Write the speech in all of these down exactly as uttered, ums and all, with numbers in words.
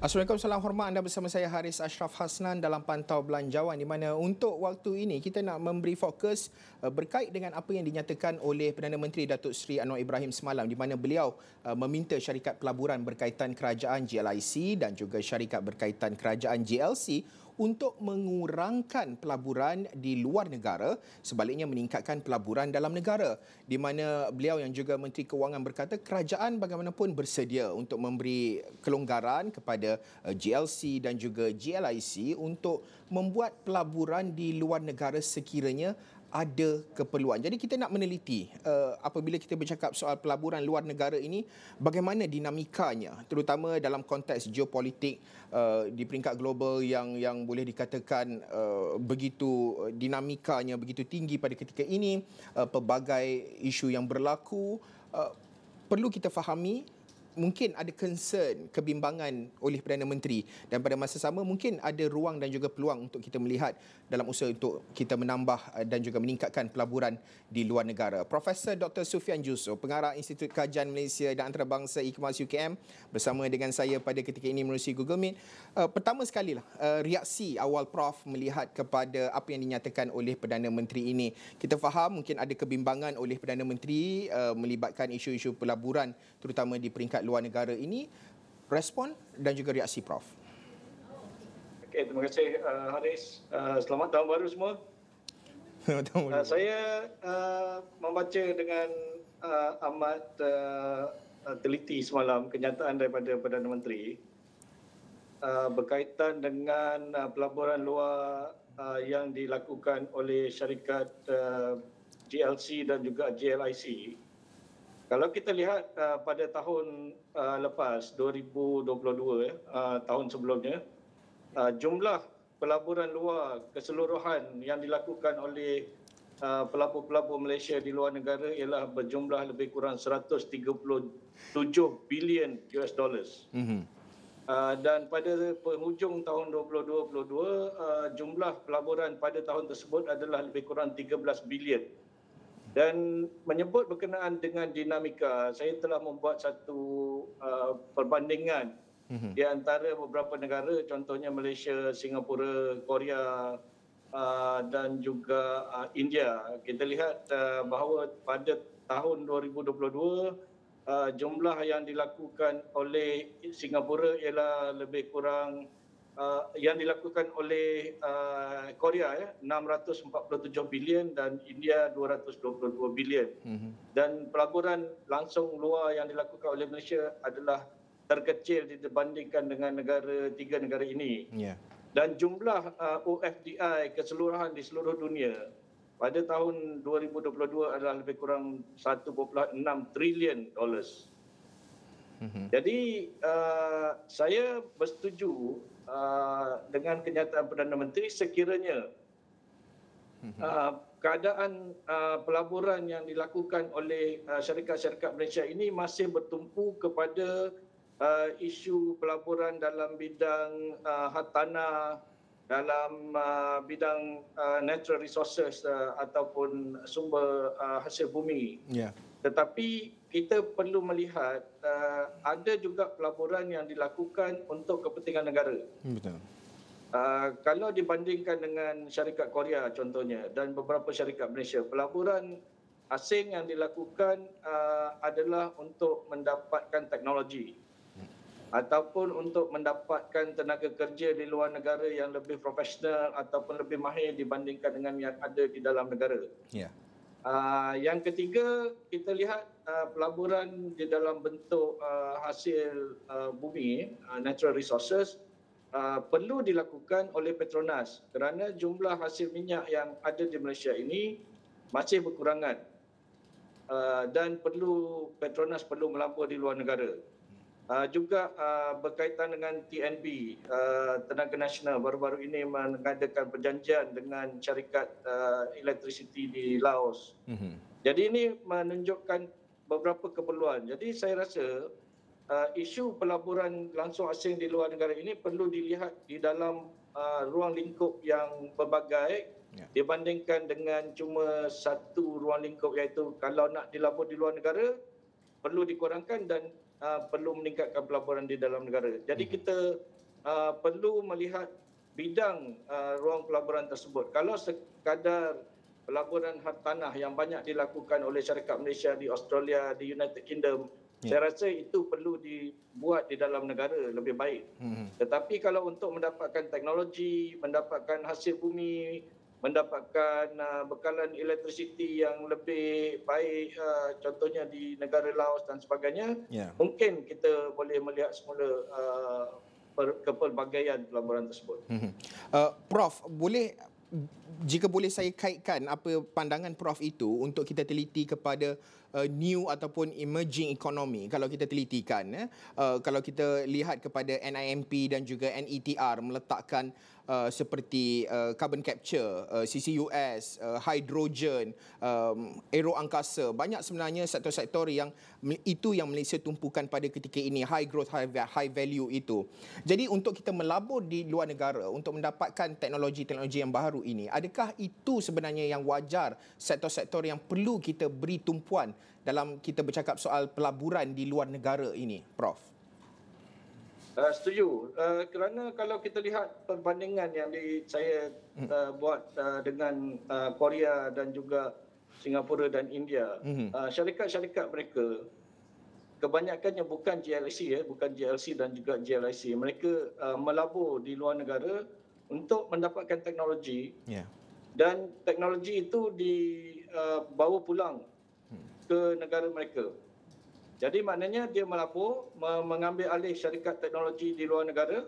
Assalamualaikum, salam hormat. Anda bersama saya Haris Ashraf Hasnan dalam Pantau Belanjawan, di mana untuk waktu ini kita nak memberi fokus uh, berkait dengan apa yang dinyatakan oleh Perdana Menteri Datuk Seri Anwar Ibrahim semalam, di mana beliau uh, meminta syarikat pelaburan berkaitan kerajaan G L I C dan juga syarikat berkaitan kerajaan J L C untuk mengurangkan pelaburan di luar negara, sebaliknya meningkatkan pelaburan dalam negara, di mana beliau yang juga Menteri Kewangan berkata kerajaan bagaimanapun bersedia untuk memberi kelonggaran kepada J L C dan juga J L I C untuk membuat pelaburan di luar negara sekiranya ada keperluan. Jadi kita nak meneliti uh, apabila kita bercakap soal pelaburan luar negara ini, bagaimana dinamikanya, terutama dalam konteks geopolitik uh, di peringkat global yang yang boleh dikatakan uh, begitu dinamikanya begitu tinggi pada ketika ini, uh, pelbagai isu yang berlaku, uh, perlu kita fahami. Mungkin ada concern, kebimbangan oleh Perdana Menteri, dan pada masa sama mungkin ada ruang dan juga peluang untuk kita melihat dalam usaha untuk kita menambah dan juga meningkatkan pelaburan di luar negara. Profesor Doktor Sufian Jusuf, Pengarah Institut Kajian Malaysia dan Antarabangsa I-Kemas U K M, bersama dengan saya pada ketika ini melalui Google Meet. Uh, pertama sekali lah, uh, reaksi awal Prof melihat kepada apa yang dinyatakan oleh Perdana Menteri ini. Kita faham mungkin ada kebimbangan oleh Perdana Menteri uh, melibatkan isu-isu pelaburan, terutama di peringkat luar negara ini. Respon dan juga reaksi Prof. Okay, terima kasih uh, Haris. Uh, selamat tahun baru semua. uh, saya uh, membaca dengan uh, amat uh, teliti semalam kenyataan daripada Perdana Menteri uh, berkaitan dengan uh, pelaburan luar uh, yang dilakukan oleh syarikat uh, J L C dan juga J L I C. Kalau kita lihat uh, pada tahun uh, lepas, dua ribu dua puluh dua, uh, tahun sebelumnya, uh, jumlah pelaburan luar keseluruhan yang dilakukan oleh uh, pelabur-pelabur Malaysia di luar negara ialah berjumlah lebih kurang seratus tiga puluh tujuh bilion U S dollars. Mm-hmm. Uh, dan pada penghujung tahun dua ribu dua puluh dua, uh, jumlah pelaburan pada tahun tersebut adalah lebih kurang tiga belas bilion. Dan menyebut berkenaan dengan dinamika, saya telah membuat satu uh, perbandingan mm-hmm. di antara beberapa negara, contohnya Malaysia, Singapura, Korea uh, dan juga uh, India. Kita lihat uh, bahawa pada tahun dua ribu dua puluh dua, uh, jumlah yang dilakukan oleh Singapura ialah lebih kurang Uh, yang dilakukan oleh uh, Korea ya, enam ratus empat puluh tujuh bilion dan India dua ratus dua puluh dua bilion. Mm-hmm. Dan pelaburan langsung luar yang dilakukan oleh Malaysia adalah terkecil dibandingkan dengan negara tiga negara ini. Yeah. Dan jumlah uh, O F D I keseluruhan di seluruh dunia pada tahun dua ribu dua puluh dua adalah lebih kurang satu perpuluhan enam trilion dollars. Mm-hmm. Jadi uh, saya bersetuju Uh, dengan kenyataan Perdana Menteri sekiranya uh, keadaan uh, pelaburan yang dilakukan oleh uh, syarikat-syarikat Malaysia ini masih bertumpu kepada uh, isu pelaburan dalam bidang uh, hartanah, dalam uh, bidang uh, natural resources uh, ataupun sumber uh, hasil bumi. Yeah. Tetapi kita perlu melihat uh, ada juga pelaburan yang dilakukan untuk kepentingan negara. Betul. Uh, kalau dibandingkan dengan syarikat Korea contohnya dan beberapa syarikat Malaysia, pelaburan asing yang dilakukan uh, adalah untuk mendapatkan teknologi hmm. ataupun untuk mendapatkan tenaga kerja di luar negara yang lebih profesional ataupun lebih mahir dibandingkan dengan yang ada di dalam negara. Ya. Yeah. Uh, yang ketiga, kita lihat uh, pelaburan di dalam bentuk uh, hasil uh, bumi, uh, natural resources, uh, perlu dilakukan oleh Petronas kerana jumlah hasil minyak yang ada di Malaysia ini masih berkurangan uh, dan perlu Petronas perlu melabur di luar negara. Uh, juga uh, berkaitan dengan T N B, uh, Tenaga Nasional baru-baru ini mengadakan perjanjian dengan syarikat uh, elektrisiti di Laos. Mm-hmm. Jadi ini menunjukkan beberapa keperluan. Jadi saya rasa uh, isu pelaburan langsung asing di luar negara ini perlu dilihat di dalam uh, ruang lingkup yang berbagai yeah. dibandingkan dengan cuma satu ruang lingkup, iaitu kalau nak dilabur di luar negara perlu dikurangkan dan Uh, perlu meningkatkan pelaburan di dalam negara. Jadi kita uh, perlu melihat bidang uh, ruang pelaburan tersebut. Kalau sekadar pelaburan hartanah yang banyak dilakukan oleh syarikat Malaysia di Australia, di United Kingdom, yeah. saya rasa itu perlu dibuat di dalam negara lebih baik. Hmm. Tetapi kalau untuk mendapatkan teknologi, mendapatkan hasil bumi, mendapatkan uh, bekalan elektrisiti yang lebih baik, uh, contohnya di negara Laos dan sebagainya, yeah. mungkin kita boleh melihat semula uh, kepelbagaian pelaburan tersebut. Hmm. Uh, Prof, boleh jika boleh saya kaitkan apa pandangan Prof itu untuk kita teliti kepada uh, new ataupun emerging economy. Kalau kita telitikan, eh, uh, kalau kita lihat kepada N I M P dan juga N E T R meletakkan uh, seperti uh, carbon capture, uh, C C U S, uh, hydrogen, um, aero angkasa, banyak sebenarnya sektor-sektor yang itu yang Malaysia tumpukan pada ketika ini, high growth, high, high value itu. Jadi untuk kita melabur di luar negara untuk mendapatkan teknologi-teknologi yang baru ini, adakah itu sebenarnya yang wajar, sektor-sektor yang perlu kita beri tumpuan dalam kita bercakap soal pelaburan di luar negara ini, Prof? Uh, setuju. Uh, kerana kalau kita lihat perbandingan yang di, saya uh, buat uh, dengan uh, Korea dan juga Singapura dan India, mm-hmm. uh, syarikat-syarikat mereka kebanyakannya bukan G L C, ya, bukan G L C dan juga G L I C. Mereka uh, melabur di luar negara untuk mendapatkan teknologi, yeah. dan teknologi itu dibawa uh, pulang hmm. ke negara mereka. Jadi maknanya dia melabur, mengambil alih syarikat teknologi di luar negara,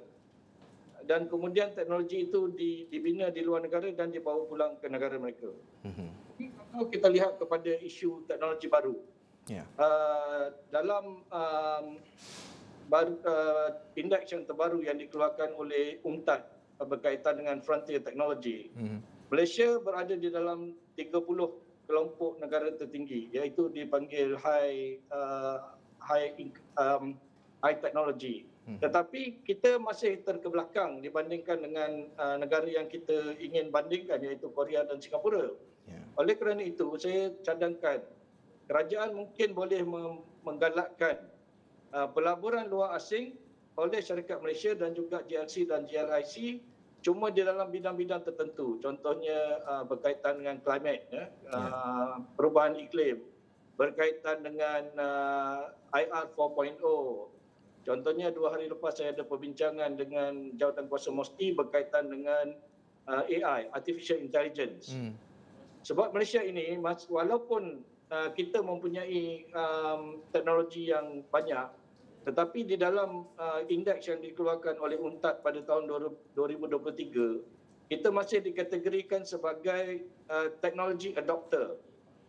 dan kemudian teknologi itu dibina di luar negara dan dibawa pulang ke negara mereka. Hmm. Kalau kita lihat kepada isu teknologi baru, yeah. uh, dalam um, baru, uh, indeks yang terbaru yang dikeluarkan oleh UNCTAD berkaitan dengan frontier technology, hmm. Malaysia berada di dalam tiga puluh kelompok negara tertinggi, iaitu dipanggil high uh, high um, high technology. Hmm. Tetapi kita masih terkebelakang dibandingkan dengan uh, negara yang kita ingin bandingkan, iaitu Korea dan Singapura. Yeah. Oleh kerana itu, saya cadangkan kerajaan mungkin boleh menggalakkan uh, pelaburan luar asing oleh syarikat Malaysia dan juga G L C dan G L I C, cuma di dalam bidang-bidang tertentu. Contohnya uh, berkaitan dengan climate, ya, yeah. uh, perubahan iklim, berkaitan dengan uh, I R empat titik kosong. Contohnya dua hari lepas saya ada perbincangan dengan Jawatankuasa Mosty berkaitan dengan uh, A I, Artificial Intelligence. Hmm. Sebab Malaysia ini, walaupun uh, kita mempunyai um, teknologi yang banyak, tetapi di dalam uh, indeks yang dikeluarkan oleh UNCTAD pada tahun dua ribu dua puluh tiga, kita masih dikategorikan sebagai uh, teknologi adopter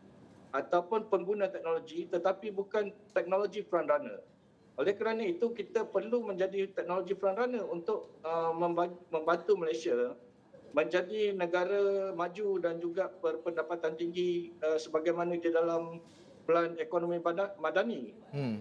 ataupun pengguna teknologi, tetapi bukan teknologi frontrunner. Oleh kerana itu, kita perlu menjadi teknologi frontrunner untuk uh, membantu Malaysia menjadi negara maju dan juga berpendapatan tinggi uh, sebagaimana di dalam Pelan Ekonomi Madani. Hmm.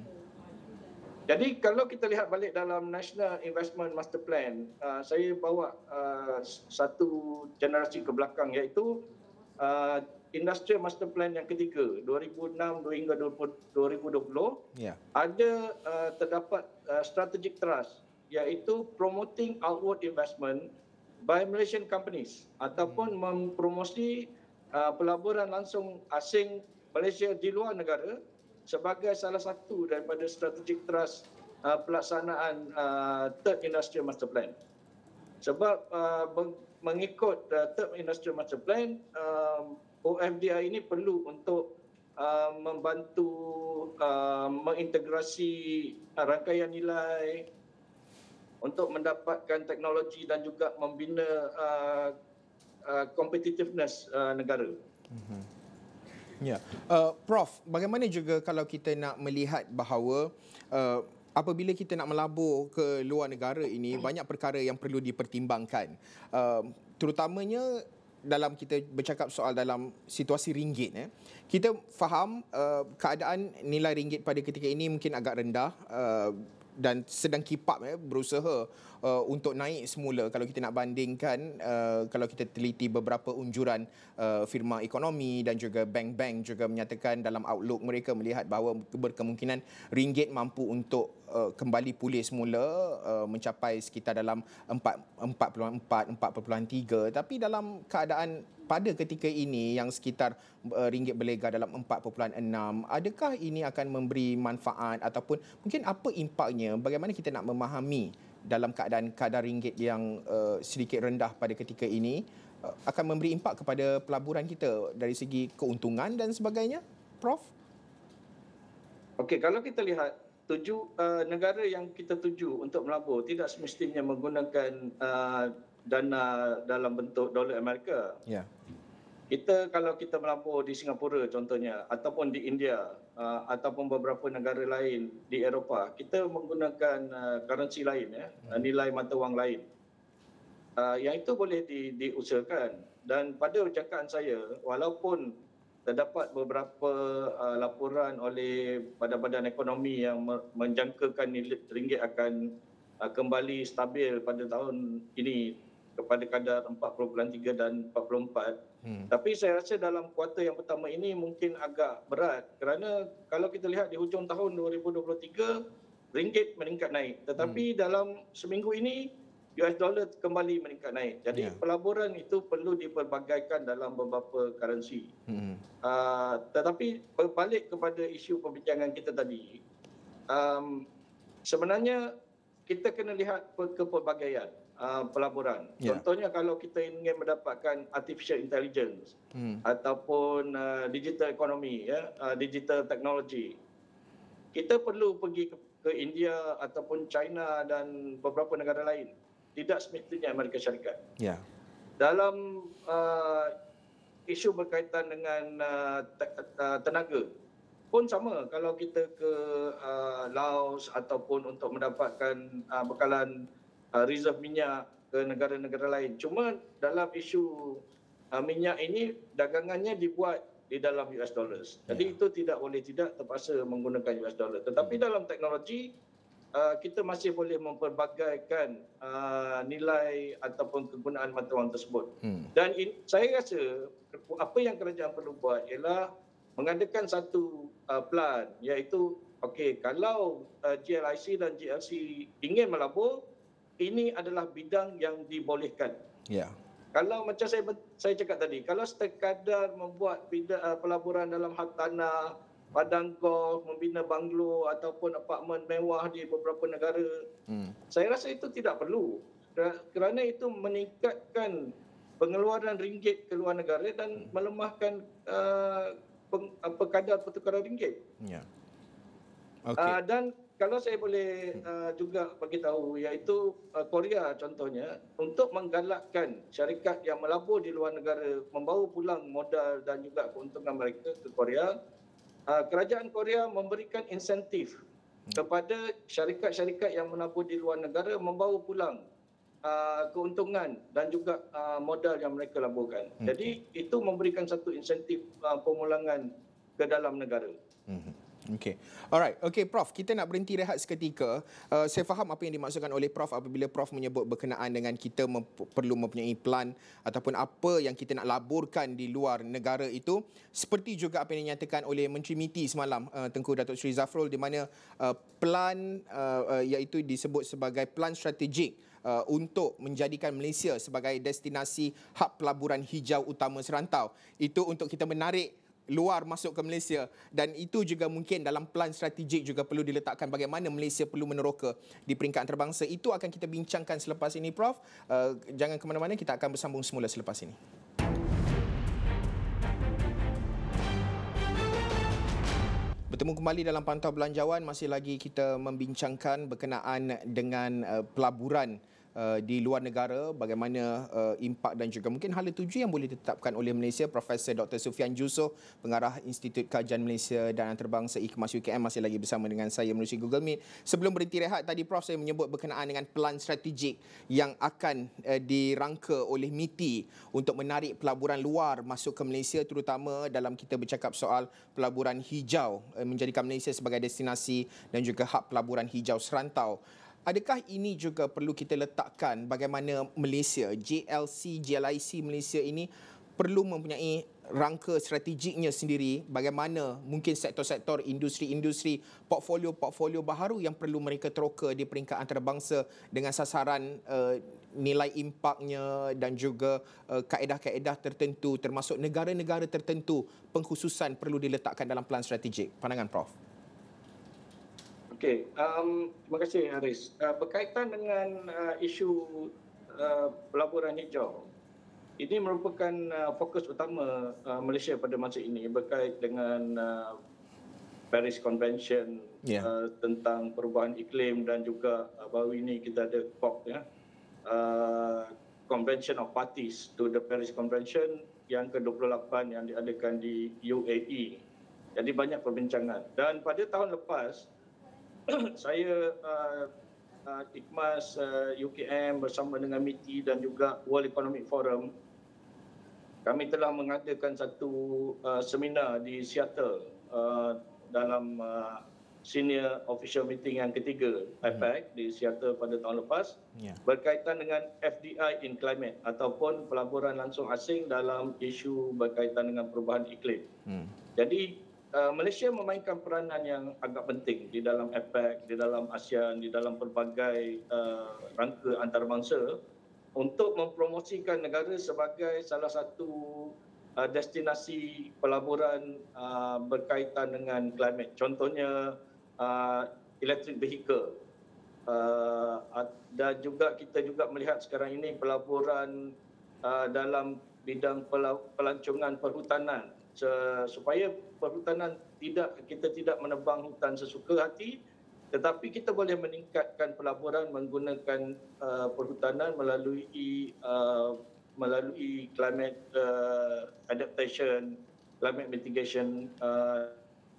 Jadi kalau kita lihat balik dalam National Investment Master Plan, uh, saya bawa uh, satu generasi ke belakang, iaitu uh, Industrial Master Plan yang ketiga, dua ribu enam hingga dua ribu dua puluh, yeah. ada uh, terdapat uh, strategic thrust, iaitu promoting outward investment by Malaysian companies ataupun hmm. mempromosi uh, pelaburan langsung asing Malaysia di luar negara sebagai salah satu daripada strategic thrust uh, pelaksanaan uh, Third Industrial Master Plan. Sebab uh, mengikut uh, Third Industrial Master Plan, um, O F D I ini perlu untuk uh, membantu uh, mengintegrasi uh, rangkaian nilai untuk mendapatkan teknologi dan juga membina uh, uh, competitiveness uh, negara. Mm-hmm. Ya, uh, Prof, bagaimana juga kalau kita nak melihat bahawa uh, apabila kita nak melabur ke luar negara ini, banyak perkara yang perlu dipertimbangkan, uh, terutamanya dalam kita bercakap soal dalam situasi ringgit. Eh. Kita faham uh, keadaan nilai ringgit pada ketika ini mungkin agak rendah uh, dan sedang keep up, eh, berusaha uh, untuk naik semula kalau kita nak bandingkan, uh, kalau kita teliti beberapa unjuran uh, firma ekonomi dan juga bank-bank juga menyatakan dalam outlook mereka melihat bahawa berkemungkinan ringgit mampu untuk uh, kembali pulih semula uh, mencapai sekitar dalam empat perpuluhan empat, empat perpuluhan tiga, tapi dalam keadaan pada ketika ini yang sekitar uh, ringgit berlega dalam empat perpuluhan enam, adakah ini akan memberi manfaat ataupun mungkin apa impaknya, bagaimana kita nak memahami dalam keadaan kadar ringgit yang uh, sedikit rendah pada ketika ini uh, akan memberi impak kepada pelaburan kita dari segi keuntungan dan sebagainya, Prof? Okey, kalau kita lihat tuju uh, negara yang kita tuju untuk melabur tidak semestinya menggunakan uh, dana dalam bentuk dolar Amerika. Ya. Kita kalau kita melabur di Singapura contohnya ataupun di India uh, ataupun beberapa negara lain di Eropah, kita menggunakan uh, currency lain ya, hmm. nilai mata wang lain. Uh, yang itu boleh di, diusahakan, dan pada ucapan saya walaupun terdapat beberapa uh, laporan oleh badan-badan ekonomi yang menjangkakan nilai ringgit akan uh, kembali stabil pada tahun ini kepada kadar empat perpuluhan tiga dan empat puluh empat. Hmm. Tapi saya rasa dalam kuartal yang pertama ini mungkin agak berat kerana kalau kita lihat di hujung tahun dua ribu dua puluh tiga ringgit meningkat naik, tetapi hmm. dalam seminggu ini U S dollar kembali meningkat naik. Jadi yeah. pelaburan itu perlu diperbagaikan dalam beberapa currency. Hmm. Uh, tetapi berbalik kepada isu perbincangan kita tadi, um, sebenarnya kita kena lihat kepelbagaian Uh, pelaburan. Yeah. Contohnya kalau kita ingin mendapatkan artificial intelligence hmm. ataupun uh, digital economy, ya, uh, digital technology, kita perlu pergi ke, ke India ataupun China dan beberapa negara lain. Tidak semestinya Amerika Syarikat. Yeah. Dalam uh, isu berkaitan dengan uh, te- uh, tenaga pun sama. Kalau kita ke uh, Laos ataupun untuk mendapatkan uh, bekalan reserve minyak ke negara-negara lain. Cuma dalam isu uh, minyak ini dagangannya dibuat di dalam U S dollars. Jadi yeah. itu tidak boleh tidak terpaksa menggunakan U S dollar. Tetapi hmm. dalam teknologi uh, kita masih boleh memperbagaikan uh, nilai ataupun kegunaan mata wang tersebut. Hmm. Dan in, saya rasa apa yang kerajaan perlu buat ialah mengadakan satu uh, plan, iaitu okey, kalau uh, G L I C dan G L C ingin melabur, ini adalah bidang yang dibolehkan. Ya. Kalau macam saya saya cakap tadi, kalau sekadar membuat bidang, uh, pelaburan dalam hartanah, padang golf, membina banglo ataupun apartmen mewah di beberapa negara, hmm. saya rasa itu tidak perlu. Kerana itu meningkatkan pengeluaran ringgit ke luar negara dan hmm. melemahkan uh, peng, apa kadar pertukaran ringgit. Ya. Okay. Uh, dan kalau saya boleh uh, juga bagi tahu, iaitu uh, Korea contohnya, untuk menggalakkan syarikat yang melabur di luar negara membawa pulang modal dan juga keuntungan mereka ke Korea, uh, kerajaan Korea memberikan insentif hmm. kepada syarikat-syarikat yang melabur di luar negara membawa pulang uh, keuntungan dan juga uh, modal yang mereka laburkan. Hmm. Jadi itu memberikan satu insentif uh, pemulangan ke dalam negara. Hmm. Okey. Alright. Okey, Prof, kita nak berhenti rehat seketika. Uh, saya faham apa yang dimaksudkan oleh Prof apabila Prof menyebut berkenaan dengan kita mem- perlu mempunyai plan ataupun apa yang kita nak laburkan di luar negara itu. Seperti juga apa yang dinyatakan oleh Menteri M I T I semalam, uh, Tengku Datuk Seri Zafrul, di mana uh, plan uh, uh, iaitu disebut sebagai plan strategik uh, untuk menjadikan Malaysia sebagai destinasi hub pelaburan hijau utama serantau. Itu untuk kita menarik luar masuk ke Malaysia, dan itu juga mungkin dalam plan strategik juga perlu diletakkan bagaimana Malaysia perlu meneroka di peringkat antarabangsa. Itu akan kita bincangkan selepas ini, Prof. Uh, jangan ke mana-mana, kita akan bersambung semula selepas ini. Bertemu kembali dalam Pantau Belanjawan. Masih lagi kita membincangkan berkenaan dengan uh, pelaburan Uh, di luar negara, bagaimana uh, impak dan juga mungkin hala tuju yang boleh ditetapkan oleh Malaysia. Profesor Doktor Sufian Jusoh, Pengarah Institut Kajian Malaysia dan Antarabangsa IKMAS U K M, masih lagi bersama dengan saya melalui Google Meet. Sebelum berhenti rehat tadi, Prof, saya menyebut berkenaan dengan pelan strategik yang akan uh, dirangka oleh M I T I untuk menarik pelaburan luar masuk ke Malaysia, terutama dalam kita bercakap soal pelaburan hijau, uh, menjadikan Malaysia sebagai destinasi dan juga hub pelaburan hijau serantau. adakah ini juga perlu kita letakkan bagaimana Malaysia, J L C, J L I C Malaysia ini perlu mempunyai rangka strategiknya sendiri, bagaimana mungkin sektor-sektor industri-industri, portfolio-portfolio baharu yang perlu mereka teroka di peringkat antarabangsa dengan sasaran uh, nilai impaknya dan juga uh, kaedah-kaedah tertentu termasuk negara-negara tertentu, pengkhususan perlu diletakkan dalam pelan strategik. Pandangan Prof Okey, um, terima kasih Haris. Uh, berkaitan dengan uh, isu uh, pelaburan hijau, ini merupakan uh, fokus utama uh, Malaysia pada masa ini berkait dengan uh, Paris Convention yeah. uh, tentang perubahan iklim dan juga uh, baru ini kita ada C O P, ya, uh, Convention of Parties to the Paris Convention yang ke dua puluh lapan yang diadakan di U A E. Jadi banyak perbincangan. Dan pada tahun lepas, saya uh, uh, Ikhmas uh, U K M bersama dengan M I T I dan juga World Economic Forum, kami telah mengadakan satu uh, seminar di Seattle uh, dalam uh, senior official meeting yang ketiga I P E C di Seattle pada tahun lepas yeah. berkaitan dengan F D I in climate ataupun pelaburan langsung asing dalam isu berkaitan dengan perubahan iklim. Hmm. Jadi uh, Malaysia memainkan peranan yang agak penting di dalam A P E C, di dalam ASEAN, di dalam pelbagai uh, rangka antarabangsa untuk mempromosikan negara sebagai salah satu uh, destinasi pelaburan uh, berkaitan dengan climate. Contohnya uh, electric vehicle. Uh, dan juga kita juga melihat sekarang ini pelaburan uh, dalam bidang pelancongan perhutanan, supaya perhutanan tidak kita tidak menebang hutan sesuka hati, tetapi kita boleh meningkatkan pelaburan menggunakan uh, perhutanan melalui uh, melalui climate uh, adaptation, climate mitigation. Uh.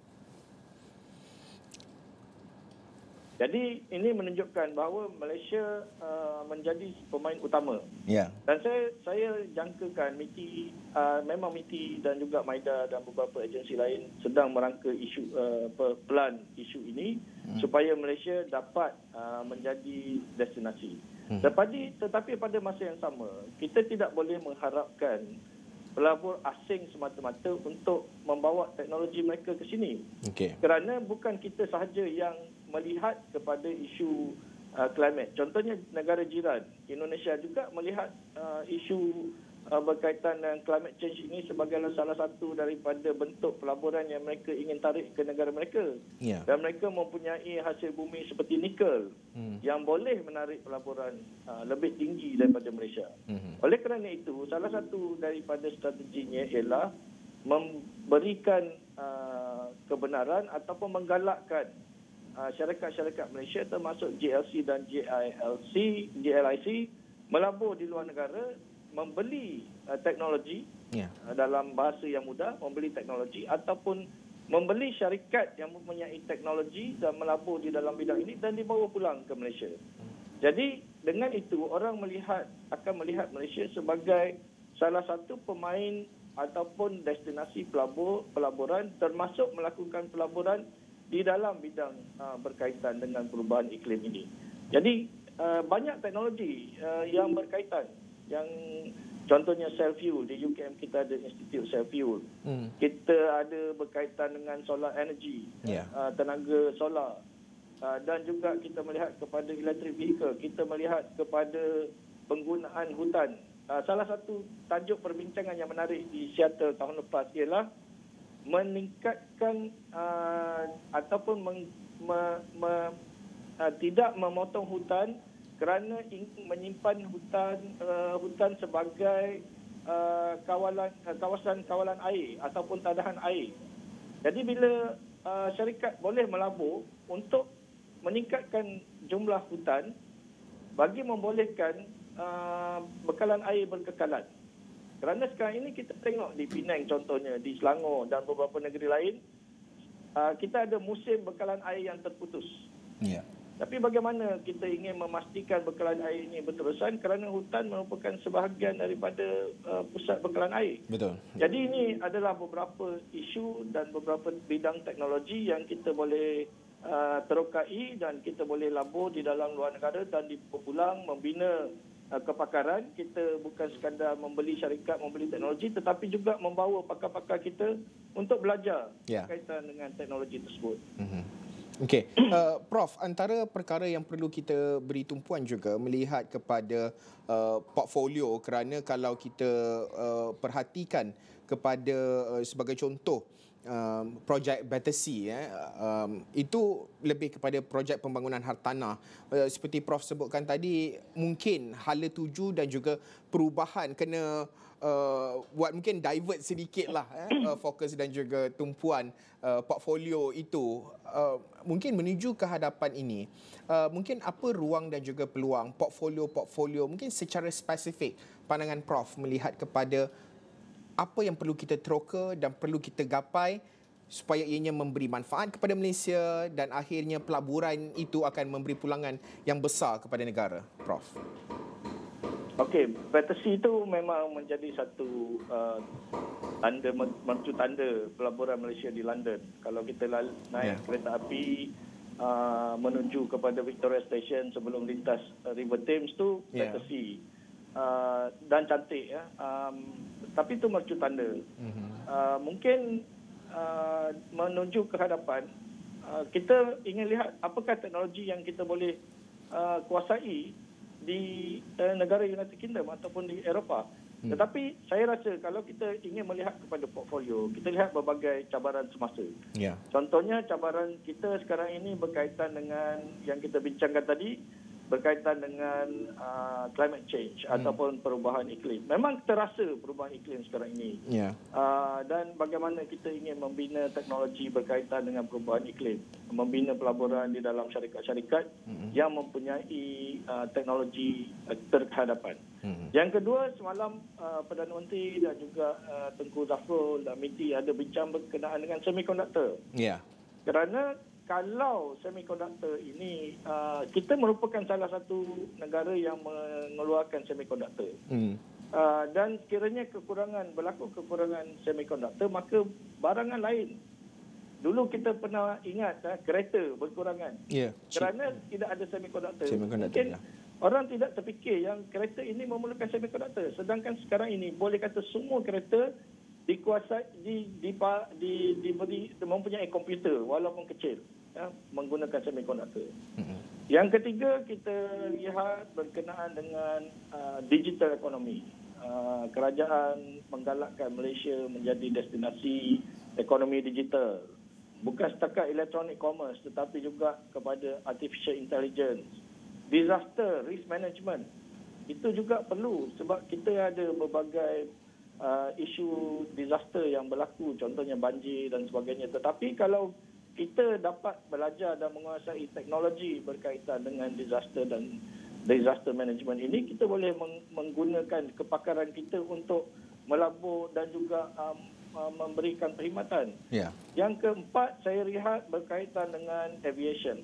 Jadi ini menunjukkan bahawa Malaysia uh, menjadi pemain utama. Yeah. Dan saya saya jangkakan M I T I, uh, memang M I T I dan juga MIDA dan beberapa agensi lain sedang merangka isu uh, pelan isu ini hmm. supaya Malaysia dapat uh, menjadi destinasi. Hmm. Tetapi, tetapi pada masa yang sama, kita tidak boleh mengharapkan pelabur asing semata-mata untuk membawa teknologi mereka ke sini. Okay. Kerana bukan kita sahaja yang melihat kepada isu uh, climate. Contohnya negara jiran, Indonesia juga melihat uh, isu uh, berkaitan dengan climate change ini sebagai salah satu daripada bentuk pelaburan yang mereka ingin tarik ke negara mereka. Yeah. Dan mereka mempunyai hasil bumi seperti nikel hmm. yang boleh menarik pelaburan uh, lebih tinggi daripada Malaysia. Hmm. Oleh kerana itu, salah satu daripada strateginya ialah memberikan uh, kebenaran ataupun menggalakkan Uh, syarikat-syarikat Malaysia termasuk J L C dan J I L C, J L I C melabur di luar negara, membeli uh, teknologi yeah. uh, dalam bahasa yang mudah, membeli teknologi ataupun membeli syarikat yang mempunyai teknologi dan melabur di dalam bidang ini dan dibawa pulang ke Malaysia. Hmm. Jadi dengan itu orang melihat akan melihat Malaysia sebagai salah satu pemain ataupun destinasi pelabur pelaburan termasuk melakukan pelaburan di dalam bidang uh, berkaitan dengan perubahan iklim ini. Jadi uh, banyak teknologi uh, yang berkaitan, yang contohnya cell fuel, di U K M kita ada Institute Cell Fuel. Hmm. Kita ada berkaitan dengan solar energy, yeah. uh, tenaga solar. Uh, dan juga kita melihat kepada electric vehicle, kita melihat kepada penggunaan hutan. Uh, salah satu tajuk perbincangan yang menarik di Seattle tahun lepas ialah meningkatkan uh, ataupun meng, me, me, uh, tidak memotong hutan kerana ingin menyimpan hutan uh, hutan sebagai uh, kawalan uh, kawasan kawalan air ataupun tadahan air. Jadi bila uh, syarikat boleh melabur untuk meningkatkan jumlah hutan bagi membolehkan uh, bekalan air berkekalan. Kerana sekarang ini kita tengok di Penang contohnya, di Selangor dan beberapa negeri lain, uh, kita ada musim bekalan air yang terputus. Yeah. Tapi bagaimana kita ingin memastikan bekalan air ini berterusan kerana hutan merupakan sebahagian daripada uh, pusat bekalan air. Betul. Jadi ini adalah beberapa isu dan beberapa bidang teknologi yang kita boleh uh, terokai dan kita boleh labur di dalam luar negara dan dibawa pulang membina uh, kepakaran. Kita bukan sekadar membeli syarikat, membeli teknologi, tetapi juga membawa pakar-pakar kita untuk belajar yeah. berkaitan dengan teknologi tersebut. Mm-hmm. Okey, uh, Prof, antara perkara yang perlu kita beri tumpuan juga melihat kepada uh, portfolio, kerana kalau kita uh, perhatikan kepada uh, sebagai contoh um, projek Battersea, eh, um, itu lebih kepada projek pembangunan hartanah. Uh, seperti Prof sebutkan tadi, mungkin hala tuju dan juga perubahan kena Uh, buat mungkin divert sedikit lah eh, uh, fokus dan juga tumpuan uh, portfolio itu uh, mungkin menuju ke hadapan ini. Uh, mungkin apa ruang dan juga peluang portfolio-portfolio mungkin secara spesifik pandangan Prof melihat kepada apa yang perlu kita teroka dan perlu kita gapai supaya ianya memberi manfaat kepada Malaysia dan akhirnya pelaburan itu akan memberi pulangan yang besar kepada negara, Prof. Okey, Battersea itu memang menjadi satu uh, tanda, mercu tanda pelaburan Malaysia di London. Kalau kita naik yeah. kereta api uh, menuju kepada Victoria Station sebelum lintas uh, River Thames tu, yeah. Battersea. Uh, dan cantik ya. Um, tapi itu mercu tanda. Mm-hmm. Uh, mungkin uh, menuju ke hadapan, uh, kita ingin lihat apakah teknologi yang kita boleh uh, kuasai di uh, negara United Kingdom ataupun di Eropah. Hmm. Tetapi saya rasa kalau kita ingin melihat kepada portfolio, kita lihat berbagai cabaran semasa. Yeah. Contohnya cabaran kita sekarang ini berkaitan dengan yang kita bincangkan tadi, berkaitan dengan uh, climate change hmm. ataupun perubahan iklim. Memang terasa perubahan iklim sekarang ini. Yeah. Uh, dan bagaimana kita ingin membina teknologi berkaitan dengan perubahan iklim, membina pelaburan di dalam syarikat-syarikat hmm. yang mempunyai uh, teknologi uh, terhadapan. Hmm. Yang kedua, semalam uh, Perdana Menteri dan juga uh, Tengku Zafrul dan Miti ada bincang berkenaan dengan semikonduktor. Yeah. Kerana kalau semikonduktor ini, uh, kita merupakan salah satu negara yang mengeluarkan semikonduktor. Hmm. Uh, dan sekiranya kekurangan, berlaku kekurangan semikonduktor, maka barangan lain. Dulu kita pernah ingat uh, kereta berkurangan. Yeah. Kerana tidak ada semikonduktor. Mungkin ya. Orang tidak terfikir yang kereta ini memerlukan semikonduktor. Sedangkan sekarang ini boleh kata semua kereta dikuasai, di, di, di, diberi, mempunyai komputer walaupun kecil. Ya, menggunakan semikonduktor. Mm-hmm. Yang ketiga, kita lihat berkenaan dengan uh, digital ekonomi. Uh, kerajaan menggalakkan Malaysia menjadi destinasi ekonomi digital. Bukan setakat electronic commerce, tetapi juga kepada artificial intelligence, disaster risk management. Itu juga perlu sebab kita ada berbagai uh, isu disaster yang berlaku, contohnya banjir dan sebagainya. Tetapi kalau kita dapat belajar dan menguasai teknologi berkaitan dengan disaster dan disaster management ini, kita boleh menggunakan kepakaran kita untuk melabur dan juga um, memberikan perkhidmatan. Yeah. Yang keempat, saya lihat berkaitan dengan aviation.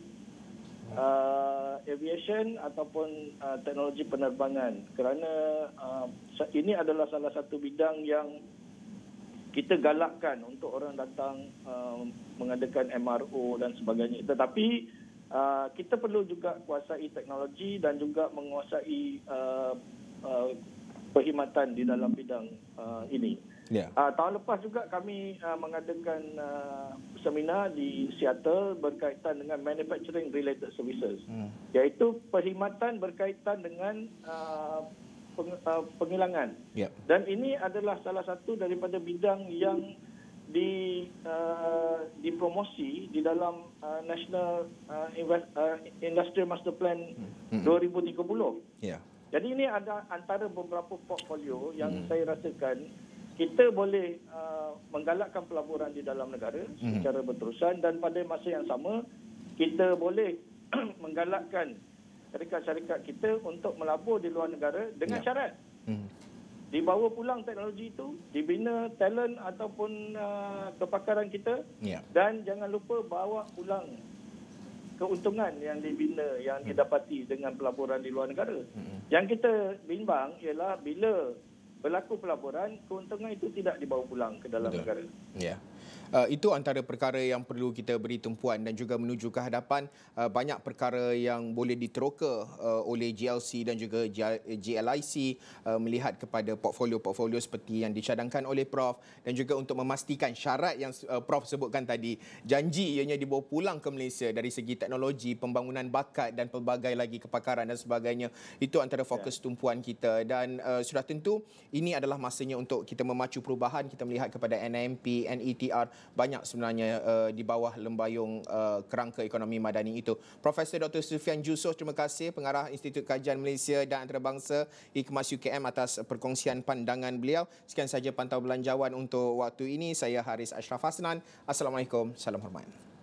Uh, aviation ataupun uh, teknologi penerbangan. Kerana uh, ini adalah salah satu bidang yang kita galakkan untuk orang datang uh, mengadakan M R O dan sebagainya. Tetapi uh, kita perlu juga kuasai teknologi dan juga menguasai uh, uh, perkhidmatan di dalam bidang uh, ini. Yeah. Uh, tahun lepas juga kami uh, mengadakan uh, seminar di Seattle berkaitan dengan manufacturing related services. Hmm. Iaitu perkhidmatan berkaitan dengan uh, penghilangan. Yep. Dan ini adalah salah satu daripada bidang yang di uh, dipromosi di dalam uh, National uh, Invest, uh, Industrial Master Plan mm-hmm. dua ribu tiga puluh. Yeah. Jadi ini ada antara beberapa portfolio yang mm-hmm. saya rasakan kita boleh uh, menggalakkan pelaburan di dalam negara mm-hmm. secara berterusan, dan pada masa yang sama kita boleh menggalakkan syarikat-syarikat kita untuk melabur di luar negara dengan ya. syarat hmm. dibawa pulang teknologi itu, dibina talent ataupun uh, kepakaran kita ya. Dan jangan lupa bawa pulang keuntungan yang dibina, yang hmm. didapati dengan pelaburan di luar negara. Hmm. Yang kita bimbang ialah bila berlaku pelaburan, keuntungan itu tidak dibawa pulang ke dalam Betul. negara. Ya. Uh, itu antara perkara yang perlu kita beri tumpuan dan juga menuju ke hadapan uh, banyak perkara yang boleh diteroka uh, oleh G L C dan juga G L I C uh, melihat kepada portfolio-portfolio seperti yang dicadangkan oleh Prof dan juga untuk memastikan syarat yang uh, Prof sebutkan tadi, janji ianya dibawa pulang ke Malaysia dari segi teknologi, pembangunan bakat dan pelbagai lagi kepakaran dan sebagainya. Itu antara fokus tumpuan kita dan uh, sudah tentu ini adalah masanya untuk kita memacu perubahan. Kita melihat kepada N I M P, N E T R, banyak sebenarnya uh, di bawah lembayung uh, kerangka ekonomi madani itu. Profesor Doktor Sufian Jusof, terima kasih, Pengarah Institut Kajian Malaysia dan Antarabangsa Hikmas U K M atas perkongsian pandangan beliau. Sekian saja Pantau Belanjawan untuk waktu ini. Saya Haris Ashraf Hasnan. Assalamualaikum. Salam hormat.